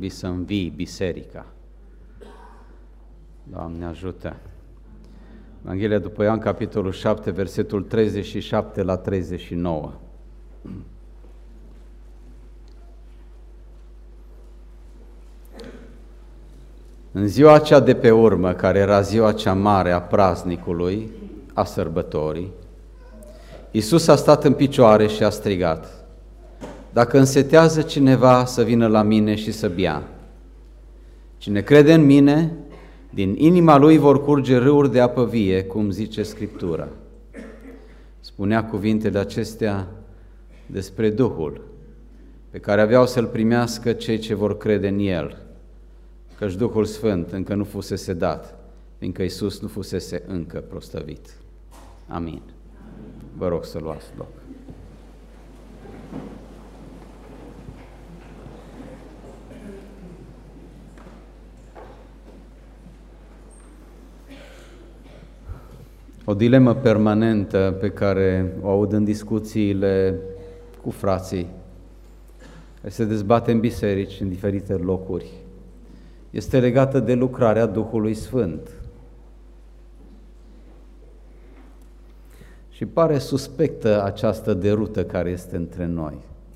trebui să învii biserica. Doamne ajută! Evanghelia după Ioan, capitolul 7, versetul 37 la 39. În ziua cea de pe urmă, care era ziua cea mare a praznicului, a sărbătorii, Iisus a stat în picioare și a strigat: Dacă însetează cineva, să vină la mine și să bea. Cine crede în mine, din inima lui vor curge râuri de apă vie, cum zice Scriptura. Spunea cuvintele acestea despre Duhul, pe care aveau să-L primească cei ce vor crede în El, căci Duhul Sfânt încă nu fusese dat, fiindcă Iisus nu fusese încă proslăvit. Amin. Vă rog să luați loc. O dilemă permanentă pe care o aud în discuțiile cu frații, care se dezbate în biserici, în diferite locuri, este legată de lucrarea Duhului Sfânt. Și pare suspectă această derută care este între noi.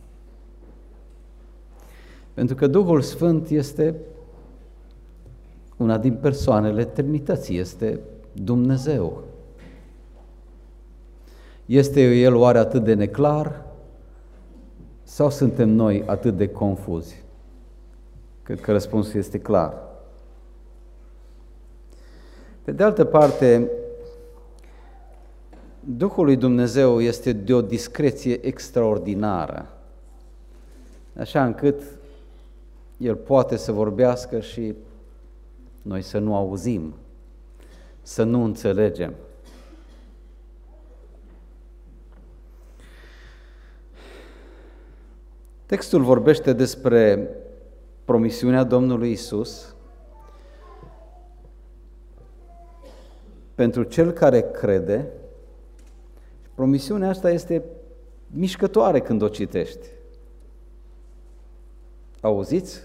Pentru că Duhul Sfânt este una din persoanele Trinității, este Dumnezeu. Este El oare atât de neclar sau suntem noi atât de confuzi? Cred că răspunsul este clar. Pe de altă parte, Duhul lui Dumnezeu este de o discreție extraordinară, așa încât El poate să vorbească și noi să nu auzim, să nu înțelegem. Textul vorbește despre promisiunea Domnului Iisus pentru cel care crede. Promisiunea asta este mișcătoare când o citești. Auziți?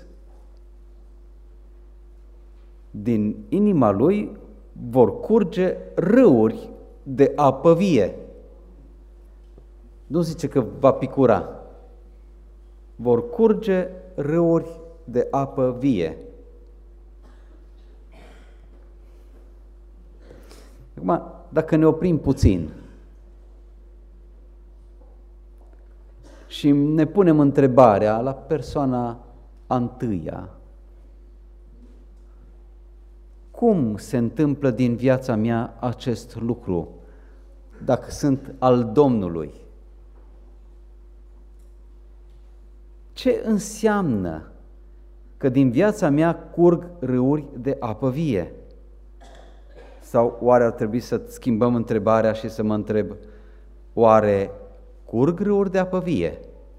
Din inima lui vor curge râuri de apă vie. Nu zice că va picura. Vor curge râuri de apă vie. Acum, dacă ne oprim puțin și ne punem întrebarea la persoana a întâia: cum se întâmplă din viața mea acest lucru dacă sunt al Domnului? Ce înseamnă că din viața mea curg râuri de apă vie? Sau oare ar trebui să schimbăm întrebarea și să mă întreb: oare curg râuri de apă vie?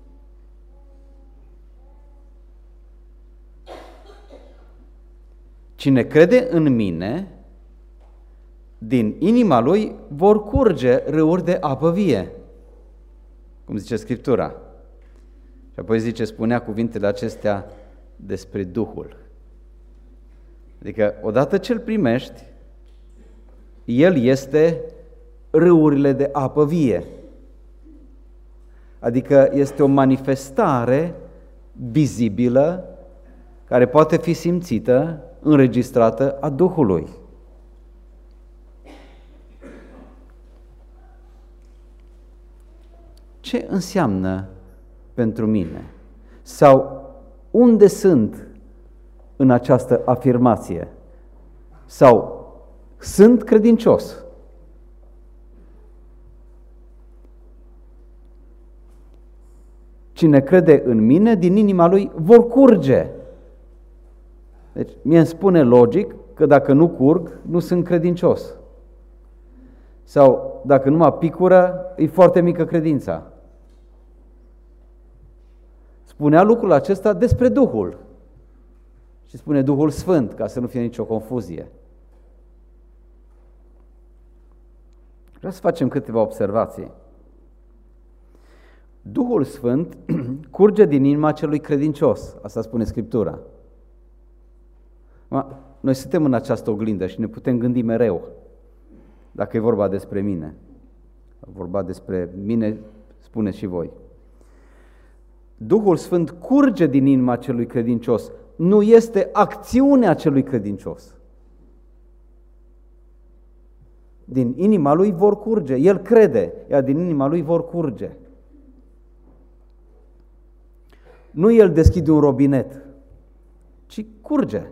Cine crede în mine, din inima lui vor curge râuri de apă vie, cum zice Scriptura. Și apoi spunea cuvintele acestea despre Duhul. Adică, odată ce îl primești, El este râurile de apă vie. Adică este o manifestare vizibilă care poate fi simțită, înregistrată a Duhului. Ce înseamnă pentru mine? Sau unde sunt în această afirmație? Sau sunt credincios? Cine crede în mine, din inima lui vor curge. Deci mie îmi spune logic că dacă nu curg, nu sunt credincios. Sau dacă nu mă picură, e foarte mică credința. Spunea lucrul acesta despre Duhul. Și spune Duhul Sfânt, ca să nu fie nicio confuzie. Vreau să facem câteva observații. Duhul Sfânt curge din inima celui credincios, asta spune Scriptura. Noi suntem în această oglindă și ne putem gândi mereu, dacă e vorba despre mine. Vorba despre mine, spuneți și voi. Duhul Sfânt curge din inima celui credincios, nu este acțiunea celui credincios. Din inima lui vor curge, el crede, iar din inima lui vor curge. Nu el deschide un robinet, ci curge.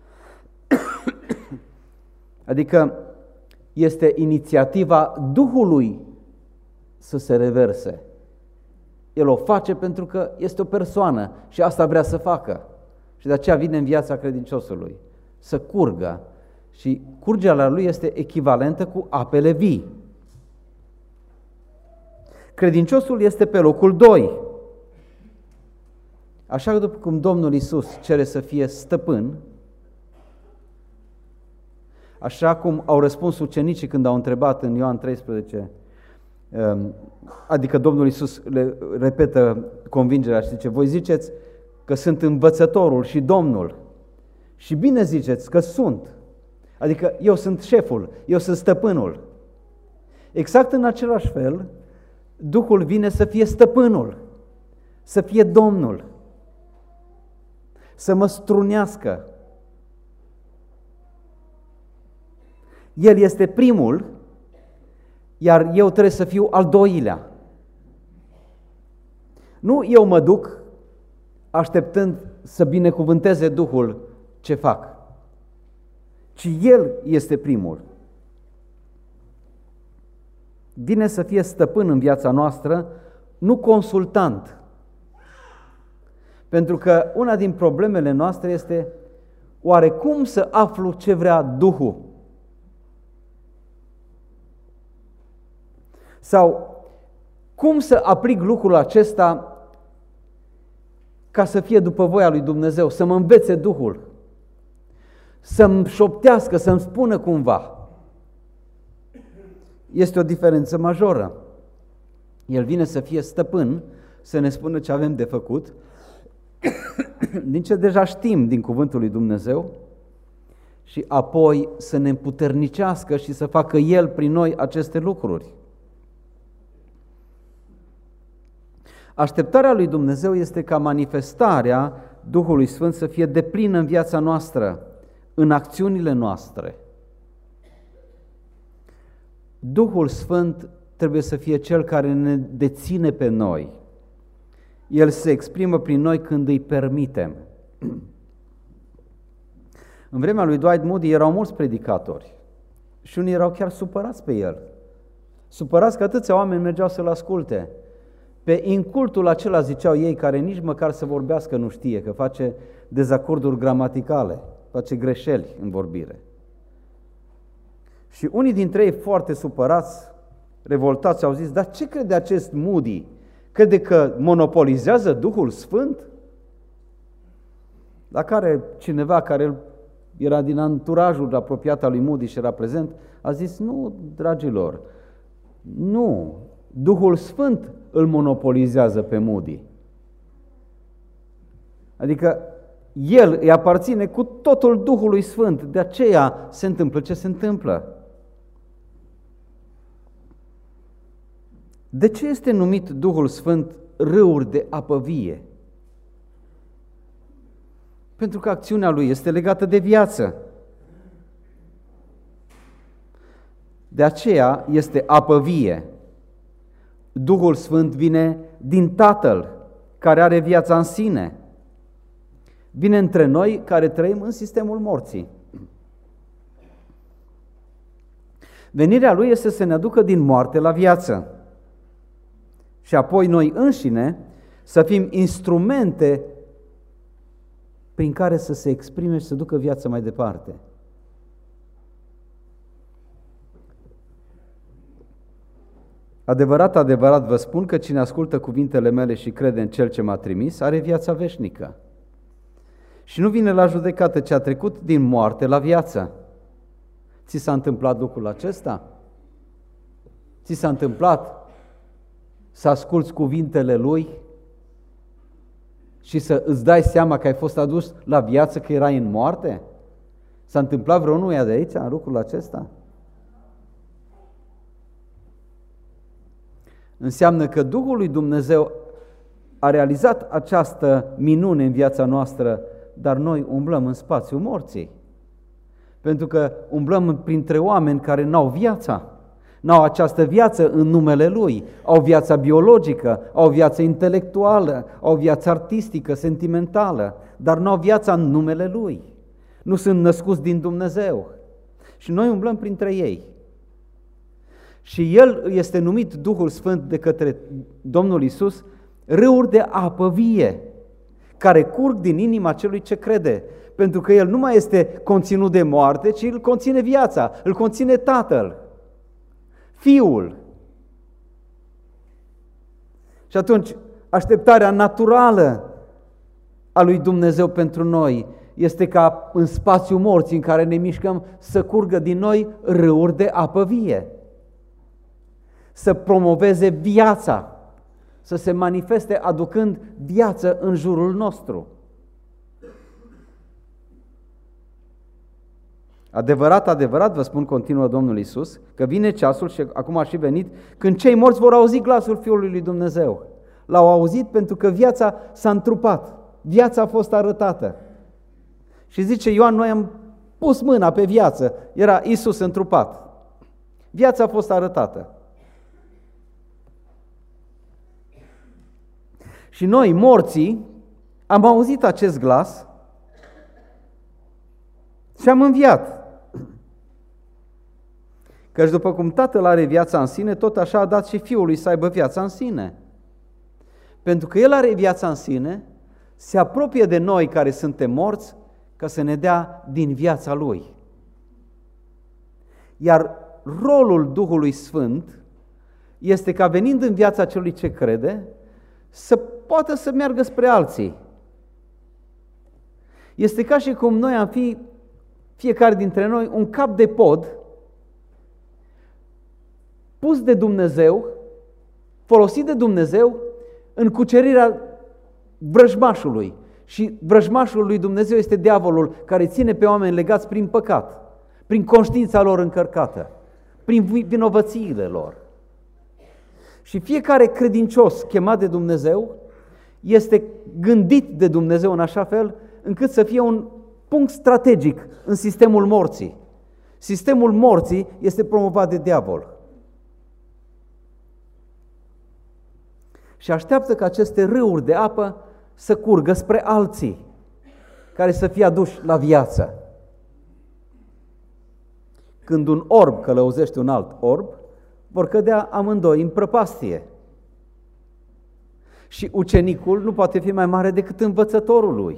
Adică este inițiativa Duhului să se reverse. El o face pentru că este o persoană și asta vrea să facă. Și de aceea vine în viața credinciosului să curgă. Și curgerea lui este echivalentă cu apele vii. Credinciosul este pe locul 2. Așa după cum Domnul Iisus cere să fie stăpân, așa cum au răspuns ucenicii când au întrebat în Ioan 13, adică Domnul Iisus le repetă convingerea și zice, voi ziceți că sunt învățătorul și Domnul și bine ziceți că sunt, adică eu sunt șeful, eu sunt stăpânul. Exact în același fel, Duhul vine să fie stăpânul, să fie Domnul, să mă strunească. El este primul, iar eu trebuie să fiu al doilea. Nu eu mă duc așteptând să binecuvânteze Duhul ce fac, ci El este primul. Vine să fie stăpân în viața noastră, nu consultant. Pentru că una din problemele noastre este oare cum să aflu ce vrea Duhul? Sau cum să aplic lucrul acesta ca să fie după voia lui Dumnezeu, să mă învețe Duhul, să-mi șoptească, să-mi spună cumva. Este o diferență majoră. El vine să fie stăpân, să ne spună ce avem de făcut, din ce deja știm din cuvântul lui Dumnezeu, și apoi să ne împuternicească și să facă El prin noi aceste lucruri. Așteptarea lui Dumnezeu este ca manifestarea Duhului Sfânt să fie deplină în viața noastră, în acțiunile noastre. Duhul Sfânt trebuie să fie Cel care ne deține pe noi. El se exprimă prin noi când îi permitem. În vremea lui Dwight Moody erau mulți predicatori și unii erau chiar supărați pe el. Supărați că atâția oameni mergeau să-l asculte. Pe incultul acela, ziceau ei, care nici măcar să vorbească nu știe, că face dezacorduri gramaticale, face greșeli în vorbire. Și unii dintre ei foarte supărați, revoltați, au zis, dar ce crede acest Moody? Crede că monopolizează Duhul Sfânt? La care cineva care era din anturajul apropiat al lui Moody și era prezent, a zis, nu, dragilor, nu, Duhul Sfânt îl monopolizează pe Moody. Adică el îi aparține cu totul Duhului Sfânt, de aceea se întâmplă ce se întâmplă. De ce este numit Duhul Sfânt râuri de apă vie? Pentru că acțiunea lui este legată de viață. De aceea este apă vie. Duhul Sfânt vine din Tatăl, care are viața în sine. Vine între noi care trăim în sistemul morții. Venirea lui este să ne aducă din moarte la viață. Și apoi noi înșine să fim instrumente prin care să se exprime și să ducă viața mai departe. Adevărat, adevărat vă spun că cine ascultă cuvintele mele și crede în Cel ce m-a trimis, are viața veșnică. Și nu vine la judecată, ci a trecut din moarte la viață. Ți s-a întâmplat lucrul acesta? Ți s-a întâmplat să asculți cuvintele Lui și să îți dai seama că ai fost adus la viață, că erai în moarte? S-a întâmplat vreunuia de aici, în lucrul acesta? Înseamnă că Duhul lui Dumnezeu a realizat această minune în viața noastră, dar noi umblăm în spațiul morții. Pentru că umblăm printre oameni care n-au viața, n-au această viață în numele Lui, au viața biologică, au viața intelectuală, au viața artistică, sentimentală, dar n-au viața în numele Lui. Nu sunt născuți din Dumnezeu. Și noi umblăm printre ei. Și El este numit Duhul Sfânt de către Domnul Iisus râuri de apă vie, care curg din inima celui ce crede. Pentru că El nu mai este conținut de moarte, ci îl conține viața, îl conține Tatăl, Fiul. Și atunci, așteptarea naturală a lui Dumnezeu pentru noi este ca în spațiul morții în care ne mișcăm să curgă din noi râuri de apă vie, să promoveze viața, să se manifeste aducând viață în jurul nostru. Adevărat, adevărat, vă spun, continuă Domnul Iisus, că vine ceasul, și acum a și venit, când cei morți vor auzi glasul Fiului lui Dumnezeu. L-au auzit pentru că viața s-a întrupat, viața a fost arătată. Și zice Ioan, noi am pus mâna pe viață, era Iisus întrupat. Viața a fost arătată. Și noi, morții, am auzit acest glas și am înviat. Căci după cum Tatăl are viața în sine, tot așa a dat și Fiului să aibă viața în sine. Pentru că El are viața în sine, se apropie de noi care suntem morți, ca să ne dea din viața Lui. Iar rolul Duhului Sfânt este ca venind în viața celui ce crede, să poată să meargă spre alții. Este ca și cum noi am fi, fiecare dintre noi, un cap de pod pus de Dumnezeu, folosit de Dumnezeu în cucerirea vrăjmașului. Și vrăjmașul lui Dumnezeu este diavolul, care ține pe oameni legați prin păcat, prin conștiința lor încărcată, prin vinovățiile lor. Și fiecare credincios chemat de Dumnezeu este gândit de Dumnezeu în așa fel încât să fie un punct strategic în sistemul morții. Sistemul morții este promovat de diavol. Și așteaptă ca aceste râuri de apă să curgă spre alții, care să fie aduși la viață. Când un orb călăuzește un alt orb, vor cădea amândoi în prăpastie. Și ucenicul nu poate fi mai mare decât învățătorul lui.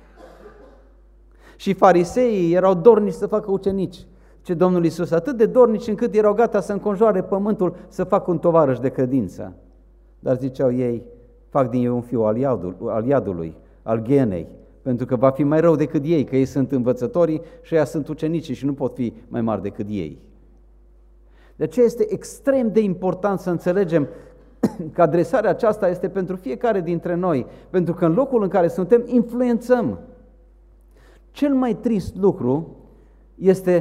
Și fariseii erau dornici să facă ucenici. Ce Domnul Iisus, atât de dornici încât erau gata să înconjoare pământul să facă un tovarăș de credință. Dar ziceau ei, fac din eu un fiu al iadului, al ghenei, pentru că va fi mai rău decât ei, că ei sunt învățătorii și ei sunt ucenicii și nu pot fi mai mari decât ei. De aceea este extrem de important să înțelegem că adresarea aceasta este pentru fiecare dintre noi, pentru că în locul în care suntem influențăm. Cel mai trist lucru este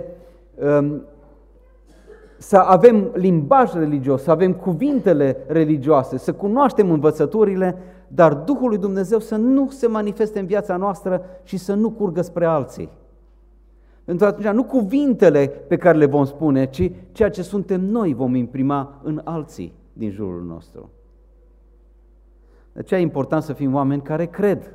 să avem limbaj religios, să avem cuvintele religioase, să cunoaștem învățăturile, dar Duhul lui Dumnezeu să nu se manifeste în viața noastră și să nu curgă spre alții. Pentru că atunci nu cuvintele pe care le vom spune, ci ceea ce suntem noi vom imprima în alții din jurul nostru. De aceea e important să fim oameni care cred,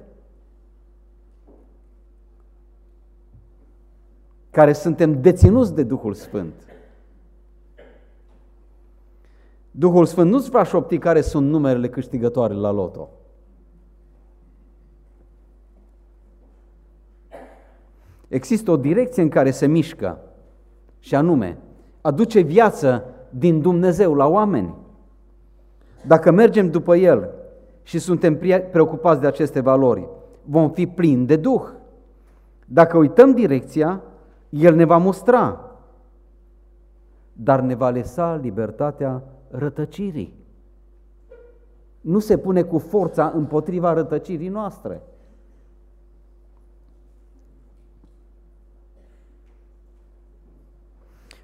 care suntem deținuți de Duhul Sfânt. Duhul Sfânt nu-ți va șopti care sunt numerele câștigătoare la loto. Există o direcție în care se mișcă și anume, aduce viață din Dumnezeu la oameni. Dacă mergem după El și suntem preocupați de aceste valori, vom fi plini de Duh. Dacă uităm direcția, El ne va mustra, dar ne va lăsa libertatea rătăcirii. Nu se pune cu forța împotriva rătăcirii noastre.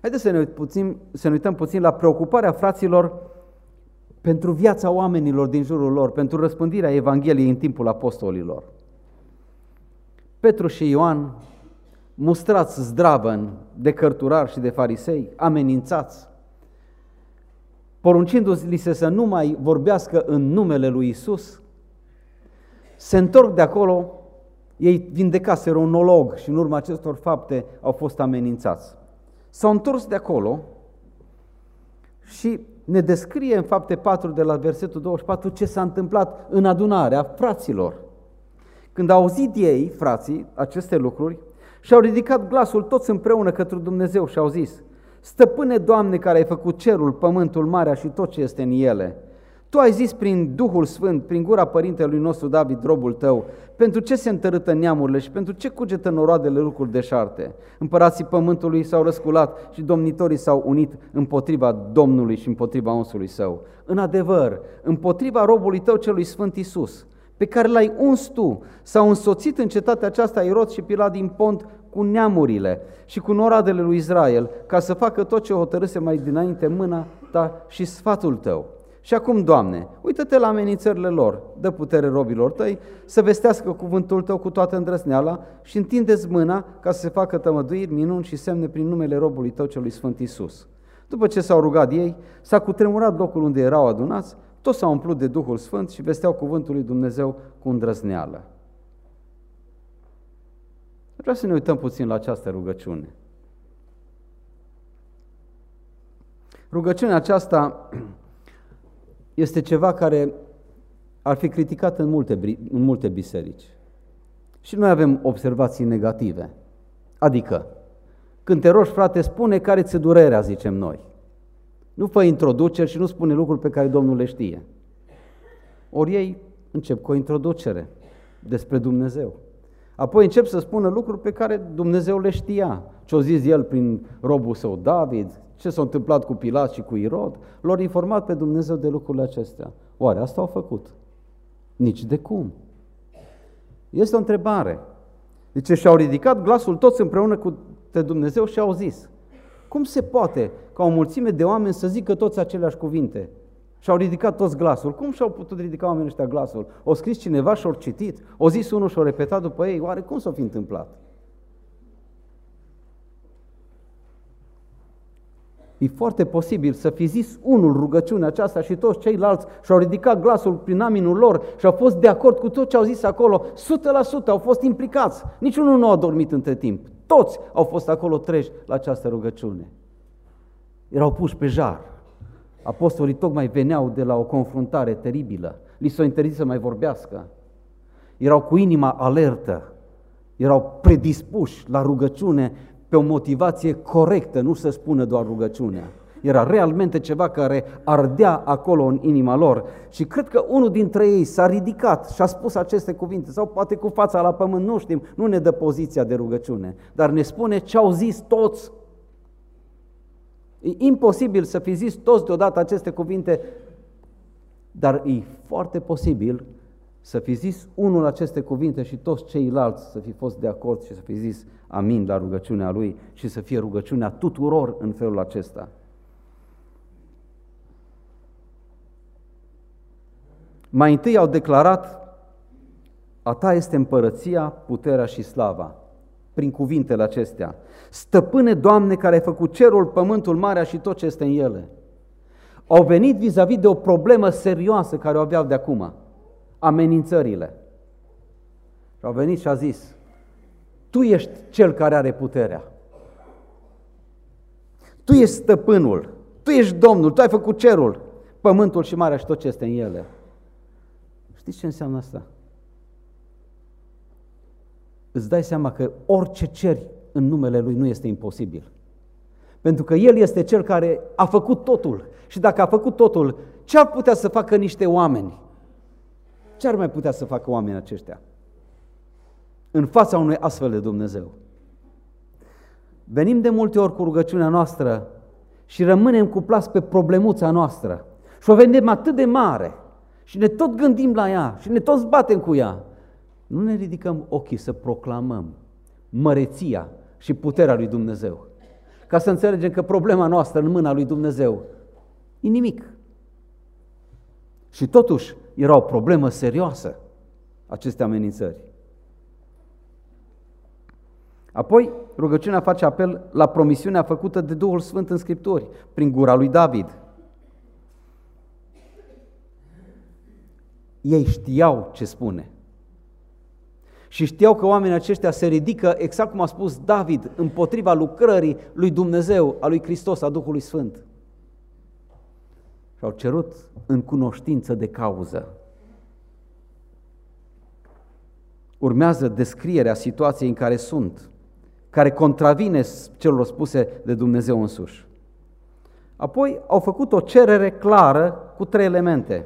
Haideți să ne uităm puțin la preocuparea fraților pentru viața oamenilor din jurul lor, pentru răspândirea Evangheliei în timpul apostolilor. Petru și Ioan, mustrați zdravăn de cărturari și de farisei, amenințați, poruncindu-li să nu mai vorbească în numele lui Isus, se întorc de acolo, ei vindecaseră un olog și în urma acestor fapte au fost amenințați. S-au întors de acolo și ne descrie în Fapte 4 de la versetul 24 ce s-a întâmplat în adunarea fraților. Când au auzit ei, frații, aceste lucruri, și-au ridicat glasul toți împreună către Dumnezeu și au zis: Stăpâne, Doamne, care ai făcut cerul, pământul, marea și tot ce este în ele, Tu ai zis prin Duhul Sfânt, prin gura părintelui nostru David, robul Tău, pentru ce se întărâtă neamurile și pentru ce cugetă noroadele lucruri deșarte? Împărații pământului s-au răsculat și domnitorii s-au unit împotriva Domnului și împotriva unsului Său. În adevăr, împotriva robului Tău celui Sfânt Iisus, pe care L-ai uns Tu, s-au însoțit în cetatea aceasta Irod și Pilat din Pont cu neamurile și cu noradele lui Israel, ca să facă tot ce hotărâse mai dinainte mâna Ta și sfatul Tău. Și acum, Doamne, uită-te la amenințările lor, dă putere robilor Tăi să vestească cuvântul Tău cu toată îndrăzneala și întinde-ți mâna ca să se facă tămăduiri, minuni și semne prin numele robului Tău celui Sfânt Iisus. După ce s-au rugat ei, s-a cutremurat locul unde erau adunați, toți s-au umplut de Duhul Sfânt și vesteau cuvântul lui Dumnezeu cu îndrăzneală. Vreau să ne uităm puțin la această rugăciune. Rugăciunea aceasta este ceva care ar fi criticat în multe biserici. Și noi avem observații negative. Adică, când te rogi, frate, spune care ți-e durerea, zicem noi. Nu fă introduceri și nu spune lucruri pe care Domnul le știe. Ori ei încep cu o introducere despre Dumnezeu. Apoi încep să spună lucruri pe care Dumnezeu le știa. Ce-o zis El prin robul său David, ce s-a întâmplat cu Pilat și cu Irod, l-au informat pe Dumnezeu de lucrurile acestea. Oare asta au făcut? Nici de cum. Este o întrebare. Deci și-au ridicat glasul toți împreună cu Dumnezeu și au zis: cum se poate ca o mulțime de oameni să zică toți aceleași cuvinte? Și-au ridicat toți glasul. Cum și-au putut ridica oamenii ăștia glasul? O scris cineva și-au citit? O zis unul și-au repetat după ei? Oare cum s-a fi întâmplat? E foarte posibil să fi zis unul rugăciunea aceasta și toți ceilalți și-au ridicat glasul prin aminul lor și au fost de acord cu tot ce au zis acolo. 100% au fost implicați. Niciunul nu a dormit între timp. Toți au fost acolo treji la această rugăciune. Erau puși pe jar. Apostolii tocmai veneau de la o confruntare teribilă. Li s-a interzis să mai vorbească. Erau cu inima alertă. Erau predispuși la rugăciune pe o motivație corectă, nu să spună doar rugăciunea. Era realmente ceva care ardea acolo în inima lor. Și cred că unul dintre ei s-a ridicat și a spus aceste cuvinte, sau poate cu fața la pământ, nu știm, nu ne dă poziția de rugăciune, dar ne spune ce au zis toți. E imposibil să fi zis toți deodată aceste cuvinte, dar e foarte posibil să fi zis unul aceste cuvinte și toți ceilalți să fi fost de acord și să fi zis amin la rugăciunea lui și să fie rugăciunea tuturor în felul acesta. Mai întâi au declarat: a Ta este împărăția, puterea și slava. Prin cuvintele acestea: Stăpâne, Doamne, care ai făcut cerul, pământul, marea și tot ce este în ele. Au venit vis-a-vis de o problemă serioasă care o aveau de acum, amenințările. Și au venit și a zis: Tu ești cel care are puterea. Tu ești stăpânul, Tu ești Domnul, Tu ai făcut cerul, pământul și marea și tot ce este în ele. Știți ce înseamnă asta? Îți dai seama că orice ceri în numele Lui nu este imposibil. Pentru că El este Cel care a făcut totul. Și dacă a făcut totul, ce ar putea să facă niște oameni? Ce ar mai putea să facă oamenii aceștia în fața unui astfel de Dumnezeu? Venim de multe ori cu rugăciunea noastră și rămânem cuplați pe problemuța noastră și o vedem atât de mare și ne tot gândim la ea și ne tot batem cu ea. Nu ne ridicăm ochii să proclamăm măreția și puterea lui Dumnezeu. ca să înțelegem că problema noastră în mâna lui Dumnezeu e nimic. Și totuși era o problemă serioasă, aceste amenințări. Apoi, rugăciunea face apel la promisiunea făcută de Duhul Sfânt în Scripturi, prin gura lui David. Ei știau ce spune. Și știau că oamenii aceștia se ridică, exact cum a spus David, împotriva lucrării lui Dumnezeu, a lui Hristos, a Duhului Sfânt. Și au cerut în cunoștință de cauză. Urmează descrierea situației în care sunt, care contravine celor spuse de Dumnezeu însuși. Apoi au făcut o cerere clară cu 3 elemente.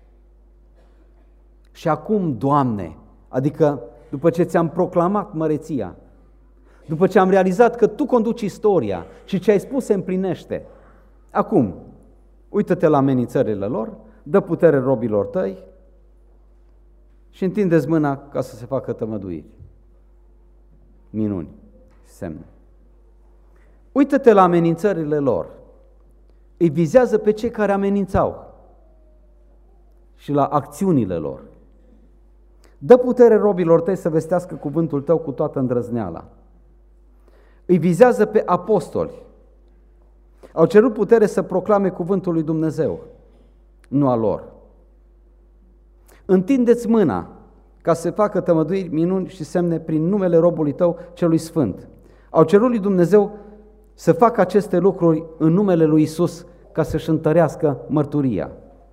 Și acum, Doamne, adică după ce ți-am proclamat măreția, după ce am realizat că Tu conduci istoria și ce ai spus se împlinește, acum, uită-te la amenințările lor, dă putere robilor Tăi și întinde-ți mâna ca să se facă tămăduiri, minuni și semne. Uită-te la amenințările lor, îi vizează pe cei care amenințau și la acțiunile lor. Dă putere robilor Tăi să vestească cuvântul Tău cu toată îndrăzneala. Îi vizează pe apostoli. Au cerut putere să proclame cuvântul lui Dumnezeu, nu a lor. Întinde-ți mâna ca să se facă tămăduiri, minuni și semne prin numele robului Tău celui Sfânt. Au cerut lui Dumnezeu să facă aceste lucruri în numele lui Isus ca să-și întărească mărturia.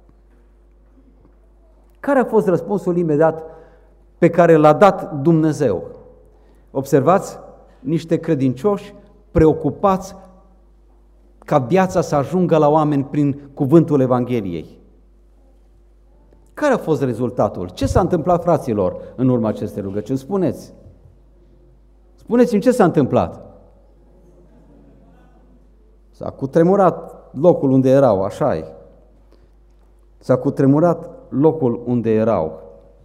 Care a fost răspunsul imediat pe care l-a dat Dumnezeu? Observați, niște credincioși preocupați ca viața să ajungă la oameni prin cuvântul Evangheliei. Care a fost rezultatul? Ce s-a întâmplat, fraților, în urma acestei rugăciuni? Spuneți! Spuneți-mi ce s-a întâmplat. S-a cutremurat locul unde erau, așa-i. S-a cutremurat locul unde erau.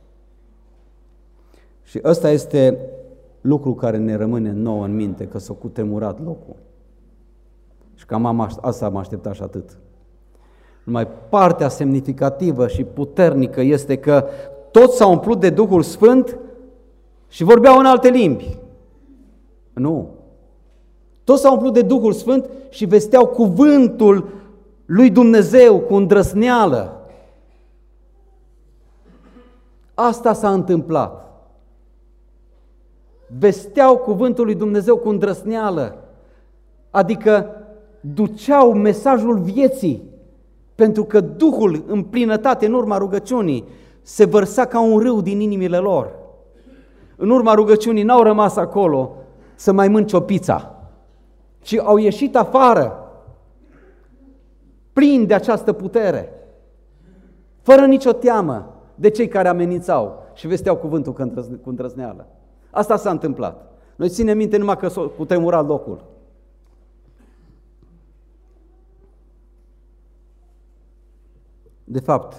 Și ăsta este lucru care ne rămâne nouă în minte, că s-a cutremurat locul. Și cam asta am așteptat și atât. Numai partea semnificativă și puternică este că toți s-au umplut de Duhul Sfânt și vorbeau în alte limbi. Nu. Toți s-au umplut de Duhul Sfânt și vesteau cuvântul lui Dumnezeu cu îndrăzneală. Asta s-a întâmplat. Vesteau cuvântul lui Dumnezeu cu îndrăzneală, adică duceau mesajul vieții, pentru că Duhul în plinătate, în urma rugăciunii, se vărsa ca un râu din inimile lor. În urma rugăciunii n-au rămas acolo să mai mănânce o pizza, ci au ieșit afară, plini de această putere, fără nicio teamă de cei care amenințau și vesteau cuvântul cu îndrăzneală. Asta s-a întâmplat. Noi ținem minte numai că s-a cutremurat locul. De fapt,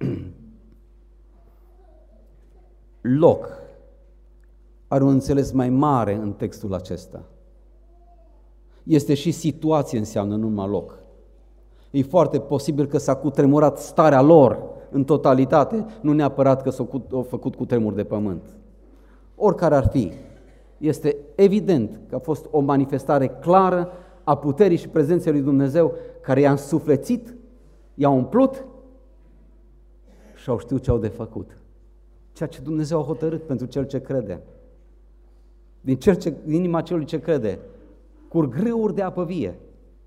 loc are un înțeles mai mare în textul acesta. Este și situație înseamnă, nu numai loc. E foarte posibil că s-a cutremurat starea lor în totalitate, nu neapărat că s-au făcut cutremur de pământ. Oricare ar fi, este evident că a fost o manifestare clară a puterii și prezenței lui Dumnezeu care i-a însuflețit, i-a umplut și au știut ce au de făcut. Ceea ce Dumnezeu a hotărât pentru cel ce crede. Din inima celui ce crede, curg râuri de apă vie.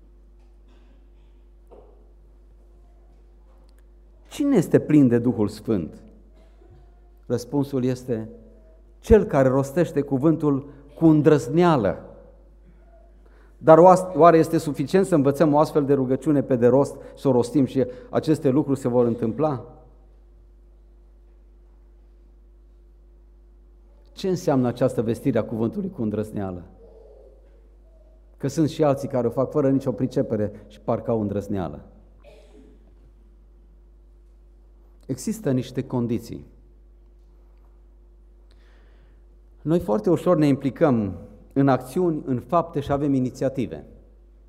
Cine este plin de Duhul Sfânt? Răspunsul este cel care rostește cuvântul cu îndrăzneală. Dar oare este suficient să învățăm o astfel de rugăciune pe de rost, să o rostim și aceste lucruri se vor întâmpla? Ce înseamnă această vestire a cuvântului cu îndrăzneală? Că sunt și alții care o fac fără nicio pricepere și parcă au îndrăzneală. Există niște condiții. Noi foarte ușor ne implicăm în acțiuni, în fapte și avem inițiative.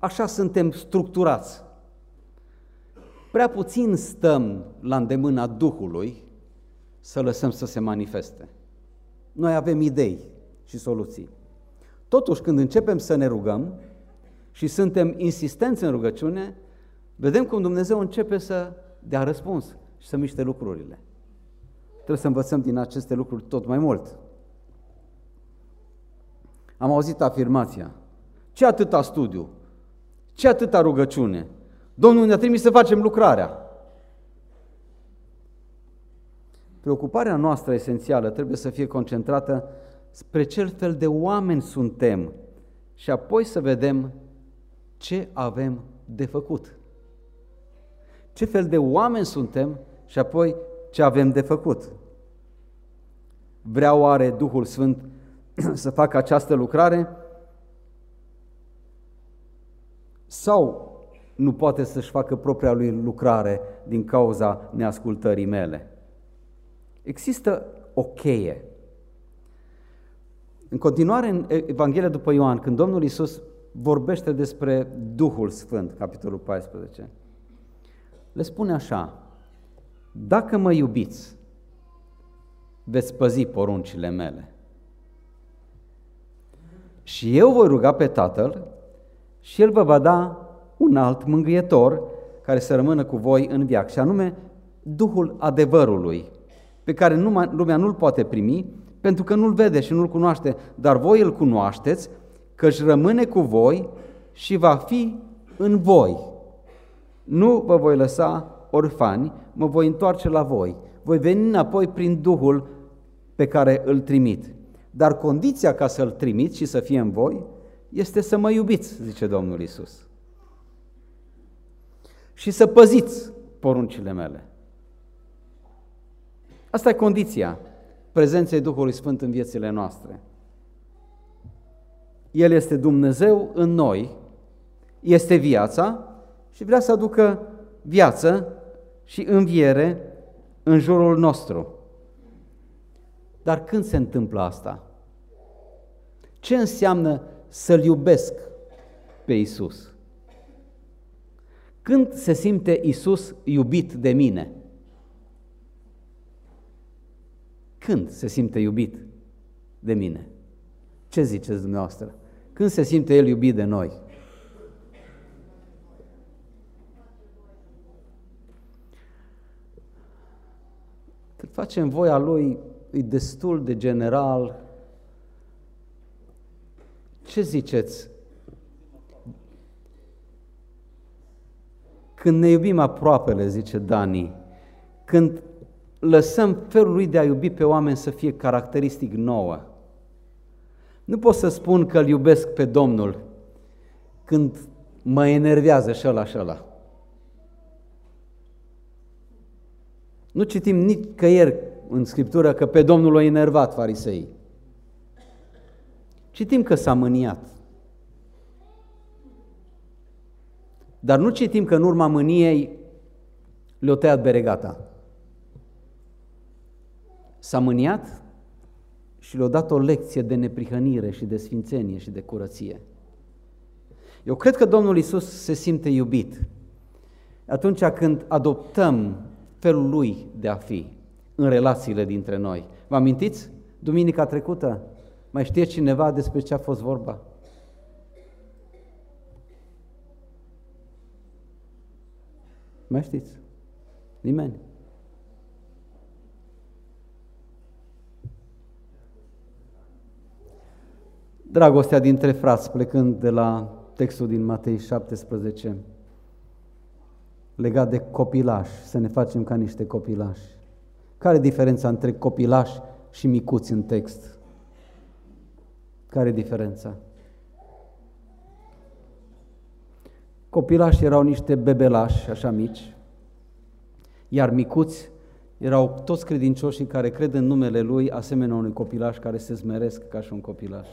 așa suntem structurați. Prea puțin stăm la îndemâna Duhului să lăsăm să se manifeste. Noi avem idei și soluții. Totuși, când începem să ne rugăm și suntem insistenți în rugăciune, vedem cum Dumnezeu începe să dea răspuns și să miște lucrurile. Trebuie să învățăm din aceste lucruri tot mai mult. Am auzit afirmația: ce atâta studiu, ce atâta rugăciune, Domnul ne-a trimis să facem lucrarea. Preocuparea noastră esențială trebuie să fie concentrată spre ce fel de oameni suntem și apoi să vedem ce avem de făcut. Ce fel de oameni suntem și apoi ce avem de făcut. Vrea oare Duhul Sfânt să facă această lucrare? Sau nu poate să-și facă propria lui lucrare din cauza neascultării mele? Există o cheie. În continuare, în Evanghelia după Ioan, când Domnul Iisus vorbește despre Duhul Sfânt, capitolul 14, le spune așa: dacă mă iubiți, veți păzi poruncile mele. Și eu voi ruga pe Tatăl și El vă va da un alt mângâietor care să rămână cu voi în veac, și anume Duhul adevărului, pe care lumea nu-l poate primi, pentru că nu-l vede și nu-l cunoaște, dar voi îl cunoașteți, că își rămâne cu voi și va fi în voi. Nu vă voi lăsa orfani, mă voi întoarce la voi. Voi veni înapoi prin Duhul pe care îl trimit. Dar condiția ca să-l trimit și să fie în voi este să mă iubiți, zice Domnul Iisus. Și să păziți poruncile mele. Asta e condiția prezenței Duhului Sfânt în viețile noastre. El este Dumnezeu în noi, este viața și vrea să aducă viață și înviere în jurul nostru. Dar când se întâmplă asta? Ce înseamnă să-L iubesc pe Iisus? Când se simte Iisus iubit de mine? Când se simte iubit de mine? Ce ziceți dumneavoastră? Când se simte El iubit de noi? Când facem voia Lui, e destul de general. Ce ziceți? Când ne iubim aproapele, zice Dani, când lăsăm felul Lui de a iubi pe oameni să fie caracteristic nouă. Nu pot să spun că îl iubesc pe Domnul când mă enervează și ăla. Nu citim nicăieri în Scriptură că pe Domnul l-a enervat fariseii. Citim că s-a mâniat. Dar nu citim că în urma mâniei le-o tăiat beregata. S-a mâniat și le-a dat o lecție de neprihănire și de sfințenie și de curăție. Eu cred că Domnul Iisus se simte iubit atunci când adoptăm felul Lui de a fi în relațiile dintre noi. Vă amintiți? Duminica trecută, mai știe cineva despre ce a fost vorba? Mai știți? Nimeni? Dragostea dintre frați, plecând de la textul din Matei 17, legat de copilași, să ne facem ca niște copilași. Care e diferența între copilași și micuți în text? Care e diferența? Copilași erau niște bebelași, așa mici, iar micuți erau toți credincioșii care cred în numele Lui, asemenea unui copilaș care se smeresc ca și un copilaș.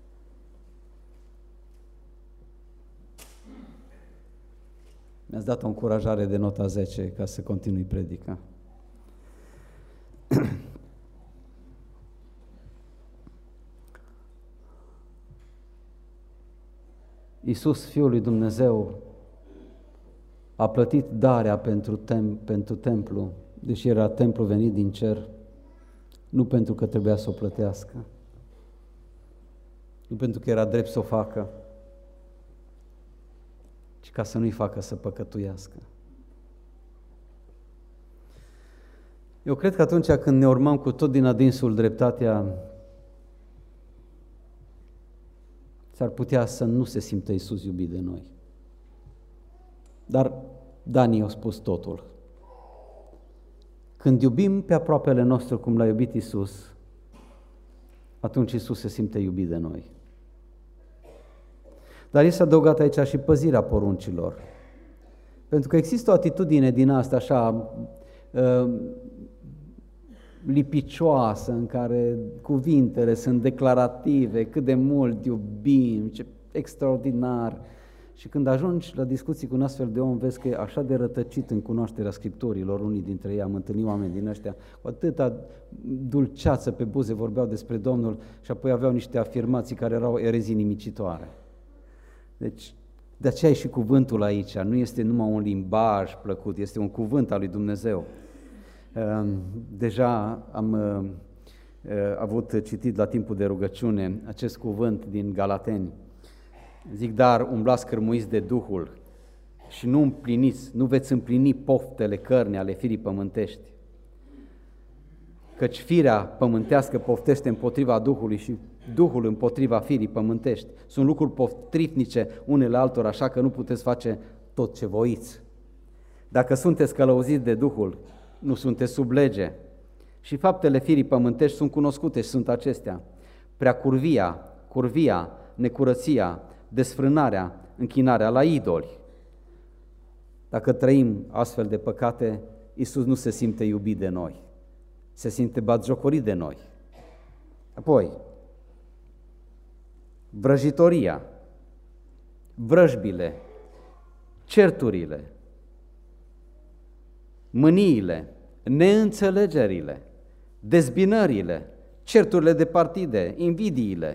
Mi-ați dat o încurajare de nota 10 ca să continui predica. Iisus, Fiul lui Dumnezeu, a plătit darea pentru templu, deși era templu venit din cer, nu pentru că trebuia să o plătească, nu pentru că era drept să o facă, ci ca să nu-i facă să păcătuiască. Eu cred că atunci când ne urmăm cu tot din adinsul dreptatea, s-ar putea să nu se simtă Iisus iubit de noi. Dar Dani a spus totul. Când iubim pe aproapele nostru cum l-a iubit Iisus, atunci Iisus se simte iubit de noi. Dar este adăugat aici și păzirea poruncilor. Pentru că există o atitudine din asta așa lipicioasă, în care cuvintele sunt declarative, cât de mult iubim, ce extraordinar. Și când ajungi la discuții cu un astfel de om, vezi că e așa de rătăcit în cunoașterea Scripturilor, unii dintre ei, am întâlnit oameni din ăștia, cu atâta dulceață pe buze vorbeau despre Domnul și apoi aveau niște afirmații care erau erezii nimicitoare. Deci, de aceea e și cuvântul aici, nu este numai un limbaj plăcut, este un cuvânt al lui Dumnezeu. Deja am avut citit la timpul de rugăciune acest cuvânt din Galateni. Zic, dar umblați cărmuiți de Duhul și nu veți împlini poftele cărnii ale firii pământești. Căci firea pământească poftește împotriva Duhului și Duhul împotriva firii pământești. Sunt lucruri potrivnice unele altora, așa că nu puteți face tot ce voiți. Dacă sunteți călăuziți de Duhul, nu sunteți sub lege. Și faptele firii pământești sunt cunoscute și sunt acestea: curvia, necurăția, desfrânarea, închinarea la idoli. Dacă trăim astfel de păcate, Iisus nu se simte iubit de noi, se simte batjocorit de noi. Apoi, vrăjitoria, vrăjbile, certurile, mâniile, neînțelegerile, dezbinările, certurile de partide, invidiile.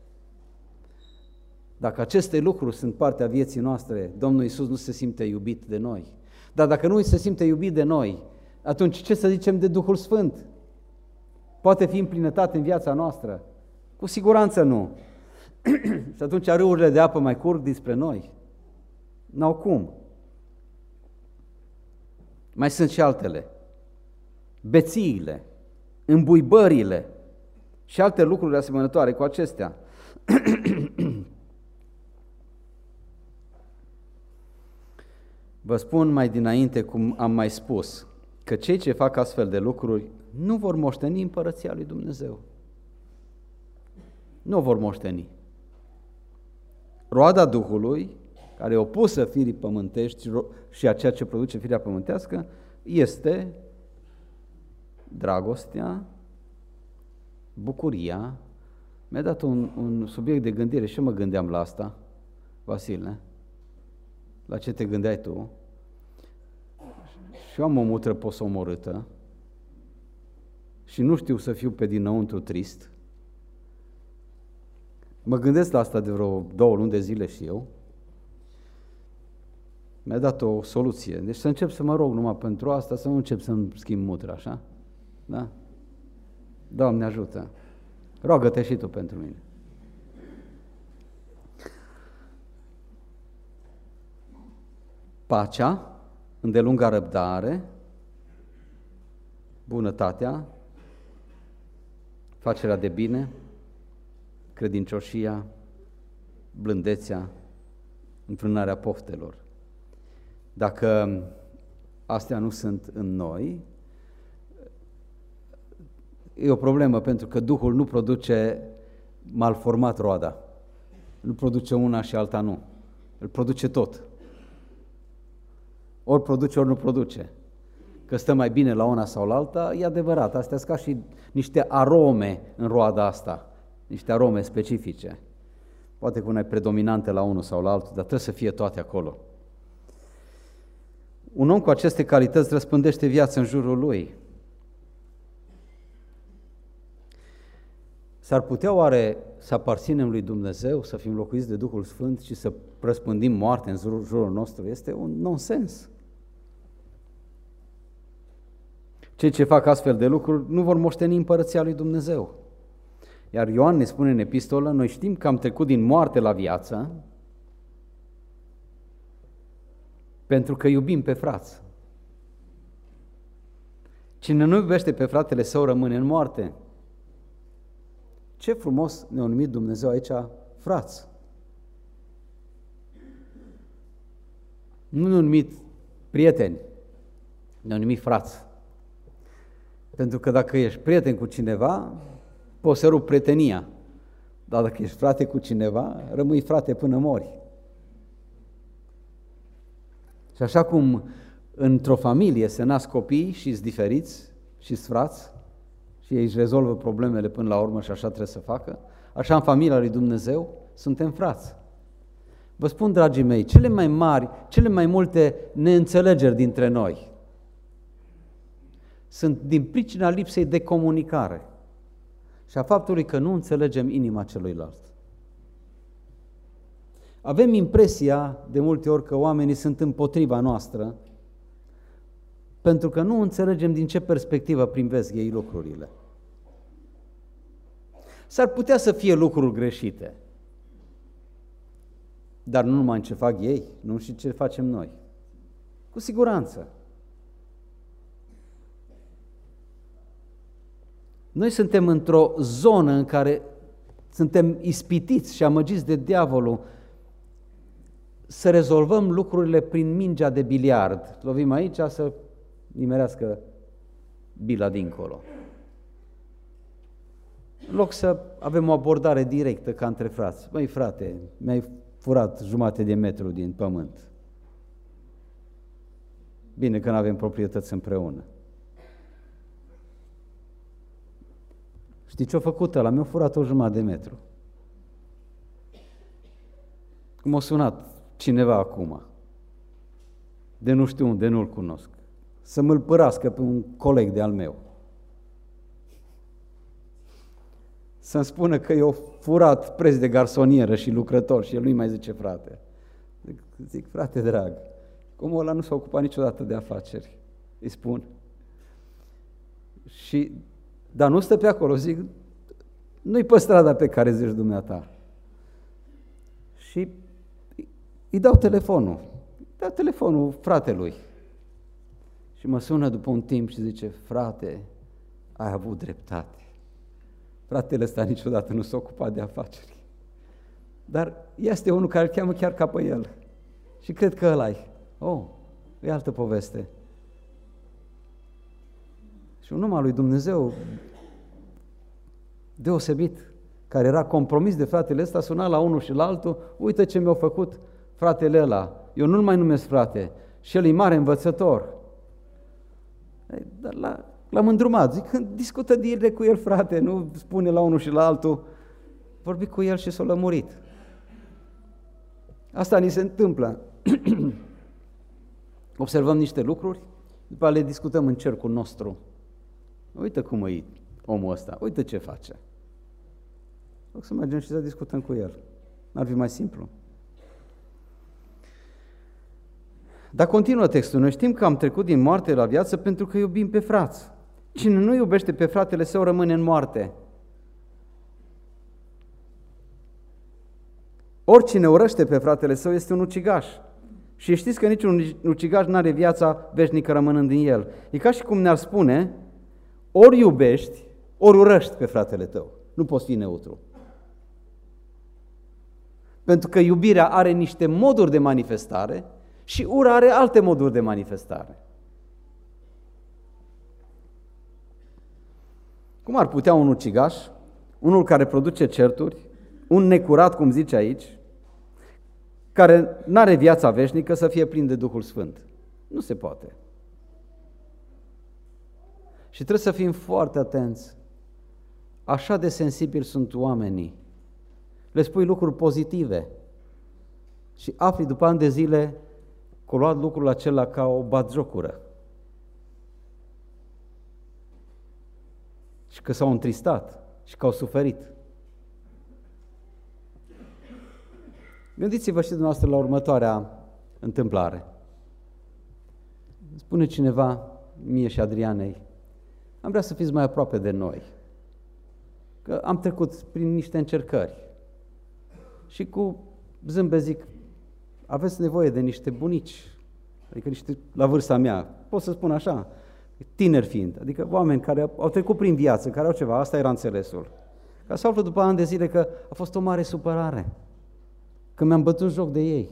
Dacă aceste lucruri sunt partea vieții noastre, Domnul Iisus nu se simte iubit de noi. Dar dacă nu se simte iubit de noi, atunci ce să zicem de Duhul Sfânt? Poate fi în plinătate în viața noastră? Cu siguranță nu. Și atunci râurile de apă mai curg dinspre noi? N-au cum. Mai sunt și altele. Bețiile, îmbuibările și alte lucruri asemănătoare cu acestea. Vă spun mai dinainte, cum am mai spus, că cei ce fac astfel de lucruri nu vor moșteni împărăția lui Dumnezeu. Nu vor moșteni. Roada Duhului, care e opusă firii pământești și a ceea ce produce firea pământească, este dragostea, bucuria. Mi-a dat un subiect de gândire și eu mă gândeam la asta, Vasile. La ce te gândeai tu? Și eu am o mutră posomorâtă și nu știu să fiu pe dinăuntru trist. Mă gândesc la asta de vreo 2 luni de zile și eu. Mi-a dat o soluție. Deci să încep să mă rog numai pentru asta, să nu încep să-mi schimb mutra, așa? Da? Doamne ajută! Roagă-te și tu pentru mine. Pacea, îndelunga răbdare, bunătatea, facerea de bine, credincioșia, blândețea, înfrânarea poftelor. Dacă astea nu sunt în noi, e o problemă, pentru că Duhul nu produce malformat roada. Nu produce una și alta nu. Îl produce tot. Ori produce, ori nu produce. Că stă mai bine la una sau la alta, e adevărat. Astea sunt ca și niște arome în roada asta. Niște arome specifice. Poate că una e predominantă la unul sau la altul, dar trebuie să fie toate acolo. Un om cu aceste calități răspândește viața în jurul lui. S-ar putea oare să aparținem lui Dumnezeu, să fim locuiți de Duhul Sfânt și să răspândim moarte în jurul nostru? Este un nonsens. Cei ce fac astfel de lucruri nu vor moșteni împărăția lui Dumnezeu. Iar Ioan ne spune în epistolă, noi știm că am trecut din moarte la viață pentru că iubim pe frați. Cine nu iubește pe fratele său rămâne în moarte. Ce frumos ne-a numit Dumnezeu aici frați. Nu ne-a numit prieteni, ne-a numit frați. Pentru că dacă ești prieten cu cineva, poți să rupi prietenia. Dar dacă ești frate cu cineva, rămâi frate până mori. Și așa cum într-o familie se nasc copii și sunt diferiți și sunt frați și ei își rezolvă problemele până la urmă și așa trebuie să facă, așa în familia lui Dumnezeu suntem frați. Vă spun, dragii mei, cele mai mari, cele mai multe neînțelegeri dintre noi sunt din pricina lipsei de comunicare și a faptului că nu înțelegem inima celuilalt. Avem impresia de multe ori că oamenii sunt împotriva noastră pentru că nu înțelegem din ce perspectivă privesc ei lucrurile. S-ar putea să fie lucruri greșite, dar nu numai în ce fac ei, nu și ce facem noi. Cu siguranță. Noi suntem într-o zonă în care suntem ispitiți și amăgiți de diavolul să rezolvăm lucrurile prin mingea de biliard. Lovim aici să nimerească bila dincolo. În loc să avem o abordare directă ca între frați. Băi, frate, mi-ai furat jumate de metru din pământ. Bine că nu avem proprietăți împreună. Știi ce-a făcut ăla? Mi-a furat o jumătate de metru. Cum a sunat cineva acum, de nu știu unde, nu-l cunosc, să mă-l părască pe un coleg de-al meu. Să-mi spună că i-a furat preț de garsonieră și lucrător și el nu-i mai zice frate. Zic, frate drag, cum ăla nu s-a ocupat niciodată de afaceri, îi spun. Dar nu stă pe acolo, zic, nu-i pe strada pe care zici dumneata. Și îi dau telefonul fratelui. Și mă sună după un timp și zice, frate, ai avut dreptate. Fratele ăsta niciodată nu s-a ocupat de afaceri. Dar este unul care îl cheamă chiar ca pe el. Și cred că ăla-i. E altă poveste. Și un om al lui Dumnezeu deosebit, care era compromis de fratele ăsta, suna la unul și la altul, uite ce mi-a făcut fratele ăla, eu nu-l mai numesc frate, și el e mare învățător. Dar l-am îndrumat, zic, discută direct cu el, frate, nu spune la unul și la altul, vorbi cu el și s-a lămurit. Asta ni se întâmplă. Observăm niște lucruri, după aceea le discutăm în cercul nostru. Uite cum e omul ăsta, uite ce face. O să mergem și să discutăm cu el. N-ar fi mai simplu. Dar continuă textul. Noi știm că am trecut din moarte la viață pentru că iubim pe frați. Cine nu iubește pe fratele său rămâne în moarte. Oricine urăște pe fratele său este un ucigaș. Și știți că niciun ucigaș n-are viața veșnică rămânând în el. E ca și cum ne-ar spune, ori iubești, ori urăști pe fratele tău. Nu poți fi neutru. Pentru că iubirea are niște moduri de manifestare și ura are alte moduri de manifestare. Cum ar putea un ucigaș, unul care produce certuri, un necurat, cum zice aici, care n-are viața veșnică, să fie plin de Duhul Sfânt? Nu se poate. Și trebuie să fim foarte atenți. Așa de sensibili sunt oamenii. Le spui lucruri pozitive și afli după ani de zile că au luat lucrul acela ca o batjocură și că s-au întristat și că au suferit. Gândiți-vă și dumneavoastră la următoarea întâmplare. Spune cineva mie și Adrianei, am vrea să fiți mai aproape de noi, că am trecut prin niște încercări și cu zâmbet zic, aveți nevoie de niște bunici, adică niște la vârsta mea, pot să spun așa, tineri fiind, adică oameni care au trecut prin viață, care au ceva, asta era înțelesul. Ca să aflu după ani de zile că a fost o mare supărare, că mi-am bătut joc de ei.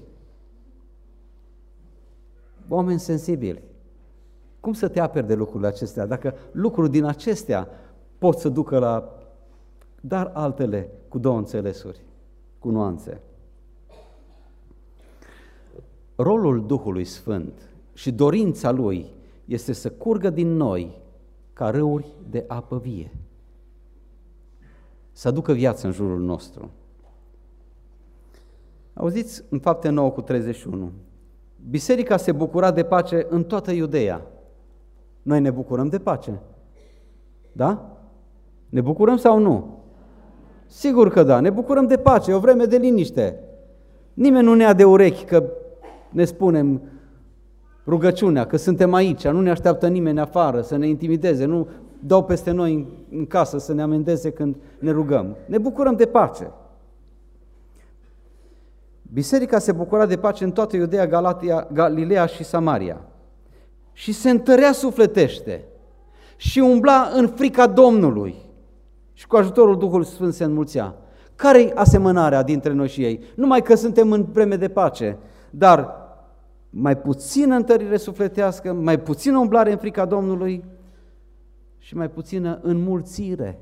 Oameni sensibili. Cum să te aperi de lucrurile acestea? Dacă lucruri din acestea pot să ducă la, dar altele cu două înțelesuri, cu nuanțe. Rolul Duhului Sfânt și dorința Lui este să curgă din noi ca râuri de apă vie, să aducă viață în jurul nostru. Auziți în Fapte 9:31, biserica se bucura de pace în toată Iudeea. Noi ne bucurăm de pace, da? Ne bucurăm sau nu? Sigur că da, ne bucurăm de pace, e o vreme de liniște. Nimeni nu ne ia de urechi că ne spunem rugăciunea, că suntem aici, nu ne așteaptă nimeni afară să ne intimideze, nu dau peste noi în casă să ne amendeze când ne rugăm. Ne bucurăm de pace. Biserica se bucura de pace în toată Iudeea, Galileea și Samaria și se întărea sufletește și umbla în frica Domnului și cu ajutorul Duhului Sfânt se înmulțea. Care-i asemănarea dintre noi și ei? Numai că suntem în vreme de pace, dar mai puțină întărire sufletească, mai puțină umblare în frica Domnului și mai puțină înmulțire.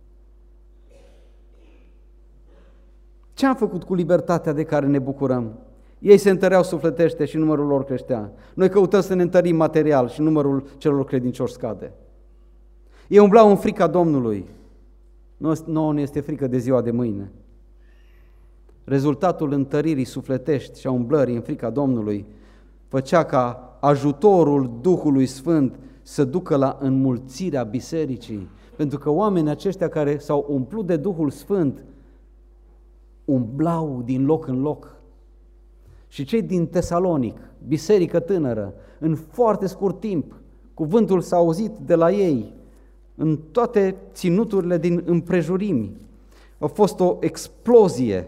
Ce am făcut cu libertatea de care ne bucurăm? Ei se întăreau sufletește și numărul lor creștea. Noi căutăm să ne întărim material și numărul celor credincioși scade. Ei umblau în frica Domnului. Nouă ne este frică de ziua de mâine. Rezultatul întăririi sufletești și a umblării în frica Domnului făcea ca ajutorul Duhului Sfânt să ducă la înmulțirea bisericii. Pentru că oamenii aceștia care s-au umplut de Duhul Sfânt umblau din loc în loc. Și cei din Tesalonic, biserică tânără, în foarte scurt timp, cuvântul s-a auzit de la ei, în toate ținuturile din împrejurimi. A fost o explozie.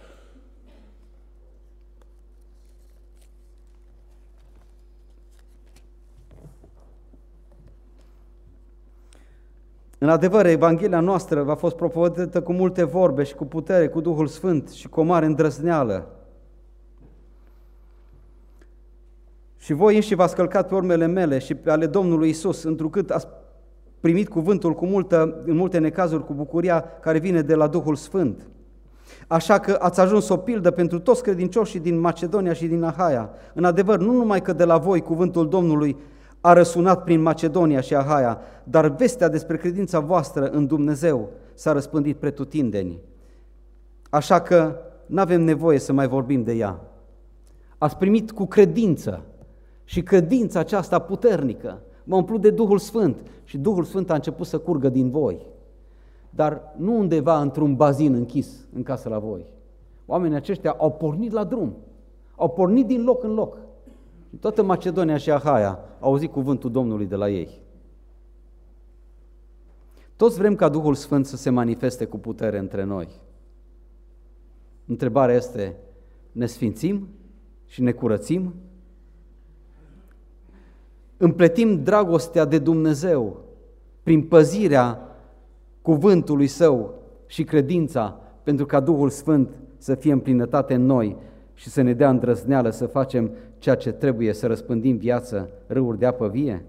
În adevăr, Evanghelia noastră a fost propovăduită cu multe vorbe și cu putere, cu Duhul Sfânt și cu o mare îndrăzneală. Și voi înși v-ați călcat pe urmele mele și pe ale Domnului Iisus, întrucât ați primit cuvântul în multe necazuri cu bucuria care vine de la Duhul Sfânt. Așa că ați ajuns o pildă pentru toți credincioșii din Macedonia și din Ahaia. În adevăr, nu numai că de la voi cuvântul Domnului a răsunat prin Macedonia și Ahaia, dar vestea despre credința voastră în Dumnezeu s-a răspândit pretutindeni. Așa că n-avem nevoie să mai vorbim de ea. Ați primit cu credință și credința aceasta puternică m-a umplut de Duhul Sfânt și Duhul Sfânt a început să curgă din voi. Dar nu undeva într-un bazin închis în casă la voi. Oamenii aceștia au pornit la drum, au pornit din loc în loc. Toată Macedonia și Ahaia au auzit cuvântul Domnului de la ei. Toți vrem ca Duhul Sfânt să se manifeste cu putere între noi. Întrebarea este, ne sfințim și ne curățim? Împletim dragostea de Dumnezeu prin păzirea cuvântului Său și credința pentru ca Duhul Sfânt să fie în plinătate în noi și să ne dea îndrăzneală să facem ceea ce trebuie, să răspândim viață, râuri de apă vie?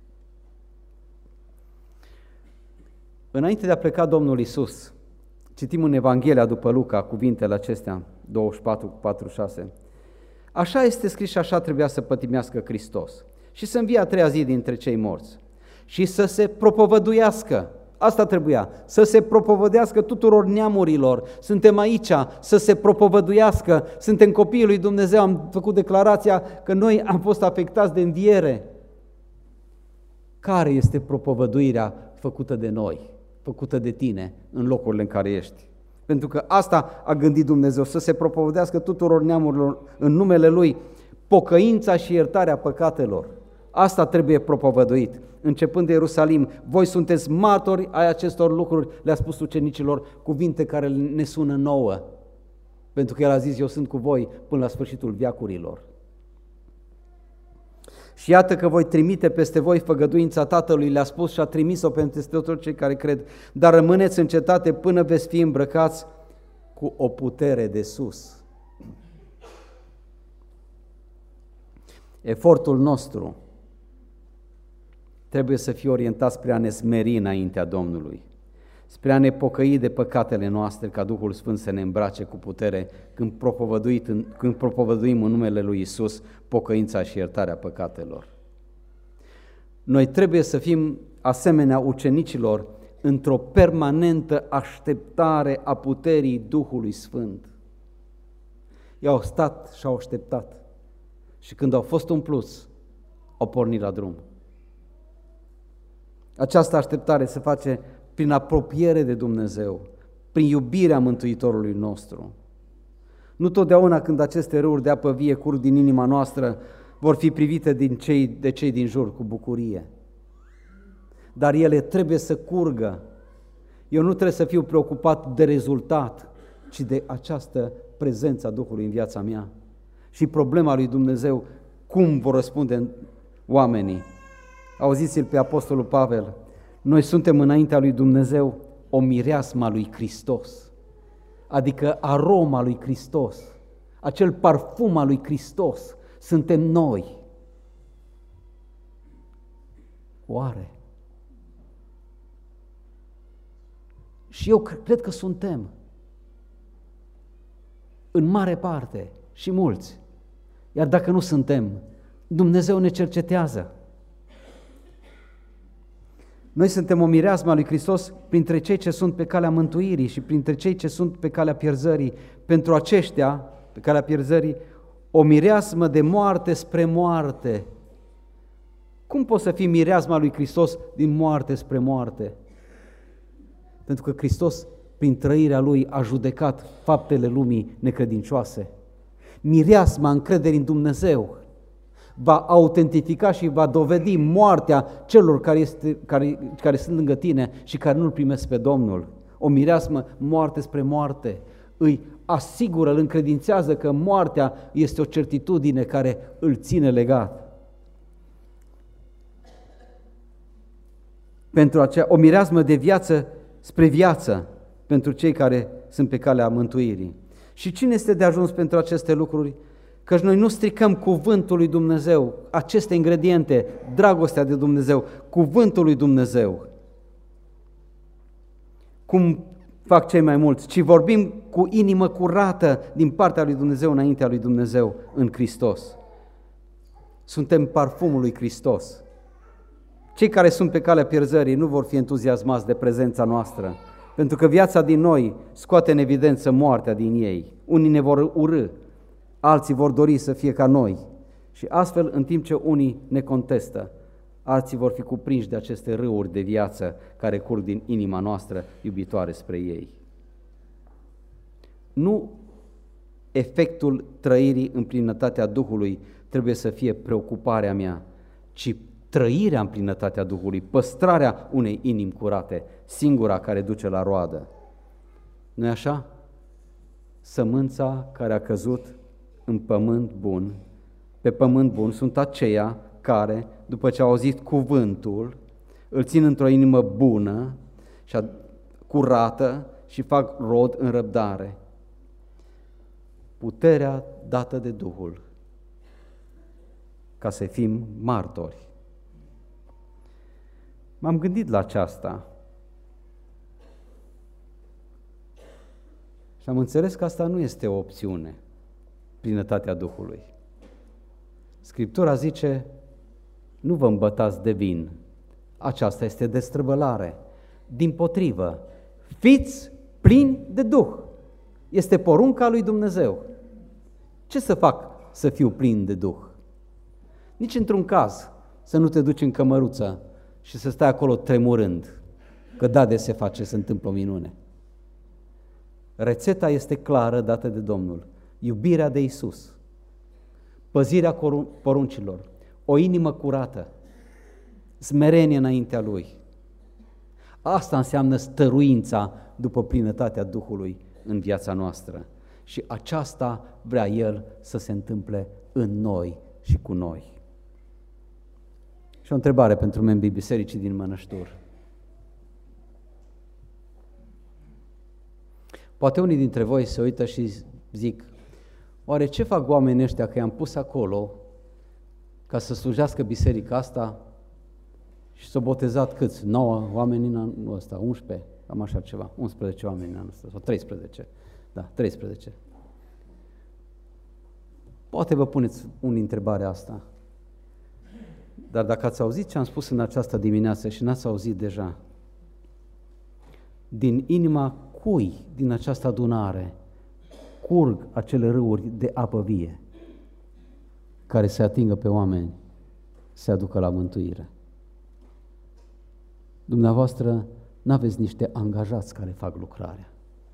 Înainte de a pleca Domnul Iisus, citim în Evanghelia după Luca cuvintele acestea, 24:46. Așa este scris și așa trebuia să pătimească Hristos și să învie a treia zi dintre cei morți și să se propovăduiască. Asta trebuia, să se propovăduiască tuturor neamurilor. Suntem aici, să se propovăduiască, suntem copiii lui Dumnezeu, am făcut declarația că noi am fost afectați de înviere. Care este propovăduirea făcută de noi, făcută de tine, în locurile în care ești? Pentru că asta a gândit Dumnezeu, să se propovădească tuturor neamurilor în numele Lui pocăința și iertarea păcatelor. Asta trebuie propovăduit. Începând de Ierusalim, voi sunteți martori ai acestor lucruri, le-a spus ucenicilor, cuvinte care ne sună nouă. Pentru că El a zis, eu sunt cu voi până la sfârșitul veacurilor. Și iată că voi trimite peste voi făgăduința Tatălui, le-a spus și a trimis-o peste toți cei care cred, dar rămâneți în cetate până veți fi îmbrăcați cu o putere de sus. Efortul nostru trebuie să fie orientat spre a ne smeri înaintea Domnului, spre a ne pocăi de păcatele noastre, ca Duhul Sfânt să ne îmbrace cu putere când propovăduim în numele Lui Iisus pocăința și iertarea păcatelor. Noi trebuie să fim asemenea ucenicilor într-o permanentă așteptare a puterii Duhului Sfânt. Ei au stat și au așteptat și când au fost umpluți, au pornit la drum. Această așteptare se face prin apropiere de Dumnezeu, prin iubirea Mântuitorului nostru. Nu totdeauna când aceste râuri de apă vie curg din inima noastră vor fi privite de cei din jur cu bucurie. Dar ele trebuie să curgă. Eu nu trebuie să fiu preocupat de rezultat, ci de această prezență a Duhului în viața mea. Și problema lui Dumnezeu, cum vor răspunde oamenii? Auziți-l pe Apostolul Pavel, noi suntem înaintea lui Dumnezeu o mireasmă a lui Hristos, adică aroma lui Hristos, acel parfum al lui Hristos, suntem noi. Oare? Și eu cred că suntem, în mare parte și mulți, iar dacă nu suntem, Dumnezeu ne cercetează. Noi suntem o mireasmă a lui Hristos printre cei ce sunt pe calea mântuirii și printre cei ce sunt pe calea pierzării. Pentru aceștia, pe calea pierzării, o mireasmă de moarte spre moarte. Cum poți să fii mireasma lui Hristos din moarte spre moarte? Pentru că Hristos, prin trăirea Lui, a judecat faptele lumii necredincioase. Mireasma încrederii în Dumnezeu va autentifica și va dovedi moartea celor care sunt lângă tine și care nu-L primesc pe Domnul. O mireasmă moarte spre moarte îi asigură, îl încredințează că moartea este o certitudine care îl ține legat. Pentru aceea, o mireasmă de viață spre viață pentru cei care sunt pe calea mântuirii. Și cine este de ajuns pentru aceste lucruri? Căci noi nu stricăm cuvântul lui Dumnezeu, aceste ingrediente, dragostea de Dumnezeu, cuvântul lui Dumnezeu, cum fac cei mai mulți, ci vorbim cu inimă curată din partea lui Dumnezeu înaintea lui Dumnezeu în Hristos. Suntem parfumul lui Hristos. Cei care sunt pe calea pierzării nu vor fi entuziasmați de prezența noastră, pentru că viața din noi scoate în evidență moartea din ei. Unii ne vor urî, alții vor dori să fie ca noi și astfel, în timp ce unii ne contestă, alții vor fi cuprinși de aceste râuri de viață care curg din inima noastră iubitoare spre ei. Nu efectul trăirii în plinătatea Duhului trebuie să fie preocuparea mea, ci trăirea în plinătatea Duhului, păstrarea unei inimi curate, singura care duce la roadă. Nu-i așa? Sămânța care a căzut în pământ bun, pe pământ bun sunt aceia care, după ce au auzit cuvântul, îl țin într-o inimă bună și curată și fac rod în răbdare. Puterea dată de Duhul ca să fim martori. M-am gândit la aceasta și am înțeles că asta nu este o opțiune, plinătatea Duhului. Scriptura zice, nu vă îmbătați de vin, aceasta este destrăbălare. Dimpotrivă, fiți plini de Duh, este porunca lui Dumnezeu. Ce să fac să fiu plin de Duh? Nici într-un caz să nu te duci în cămăruță și să stai acolo tremurând, că da, de se face, se întâmplă o minune. Rețeta este clară, dată de Domnul. Iubirea de Iisus, păzirea poruncilor, o inimă curată, smerenie înaintea Lui. Asta înseamnă stăruința după plinătatea Duhului în viața noastră. Și aceasta vrea El să se întâmple în noi și cu noi. Și o întrebare pentru membrii bisericii din Mănăștur. Poate unii dintre voi se uită și zic, oare ce fac oamenii ăștia că i-am pus acolo ca să slujească biserica asta și s-au botezat câți? 9 oameni în anul ăsta, 11, cam așa ceva, 11 oameni în anul ăsta, sau 13, da, 13. Poate vă puneți unii întrebarea asta, dar dacă ați auzit ce am spus în această dimineață și n-ați auzit deja, din inima cui din această adunare curg acele râuri de apă vie care se atingă pe oameni, se aducă la mântuire? Dumneavoastră n-aveți niște angajați care fac lucrarea.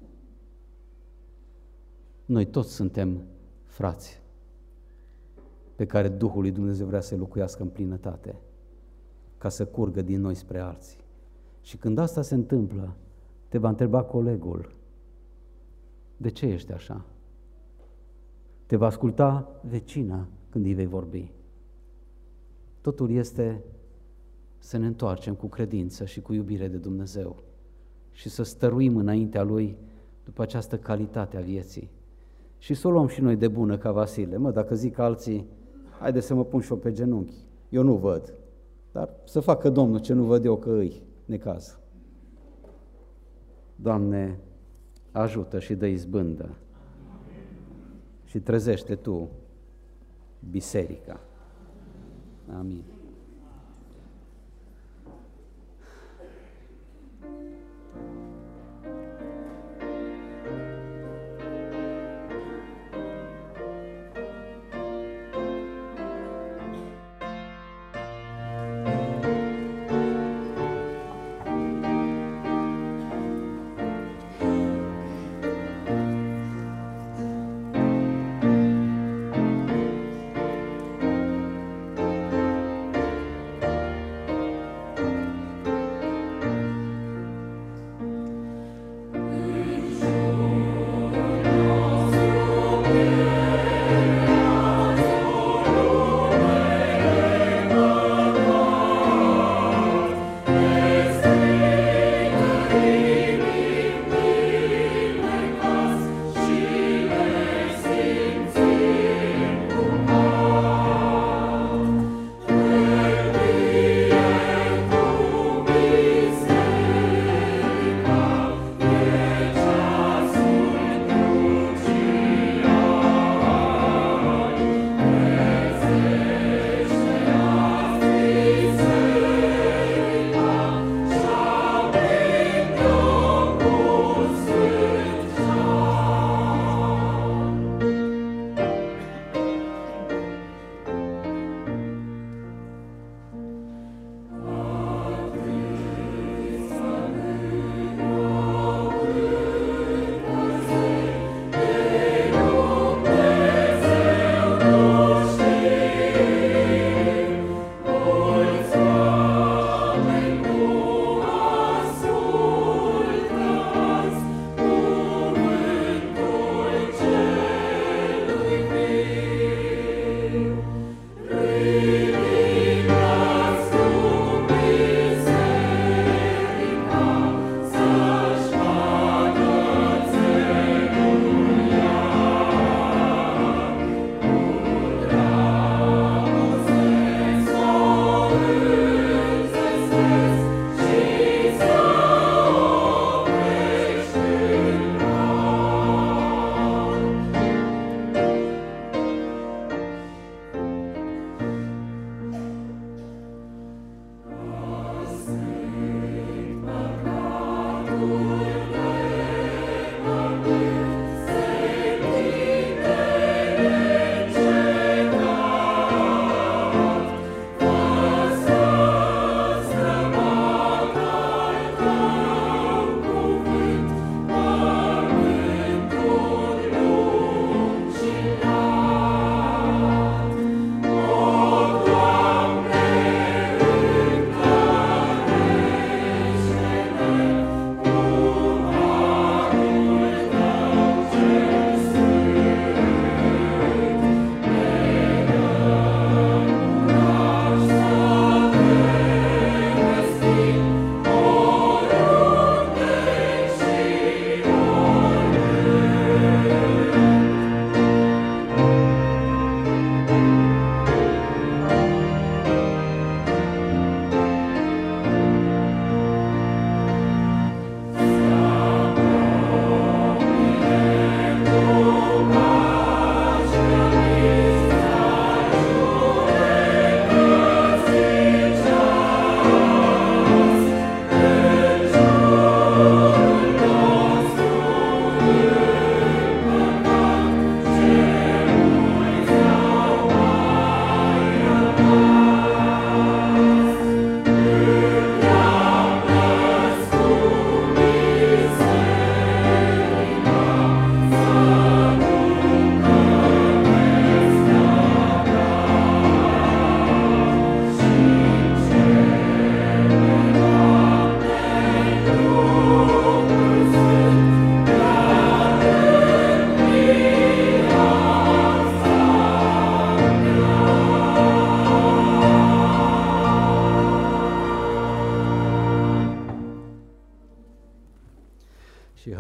Noi toți suntem frați pe care Duhul lui Dumnezeu vrea să locuiască în plinătate, ca să curgă din noi spre alții. Și când asta se întâmplă, te va întreba colegul, de ce ești așa? Te va asculta vecina când îi vei vorbi. Totul este să ne întoarcem cu credință și cu iubire de Dumnezeu și să stăruim înaintea Lui după această calitate a vieții. Și să o luăm și noi de bună ca Vasile. Dacă zic alții, haide să mă pun și eu pe genunchi. Eu nu văd, dar să facă Domnul ce nu văd eu că îi necaz. Doamne, ajută și dă izbândă și trezește Tu biserica. Amin.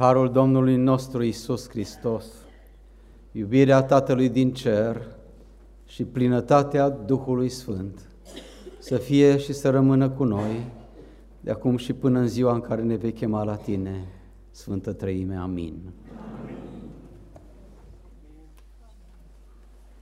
harul Domnului nostru Iisus Hristos, iubirea Tatălui din cer și plinătatea Duhului Sfânt să fie și să rămână cu noi de acum și până în ziua în care ne vei chema la Tine, Sfântă Treime. Amin.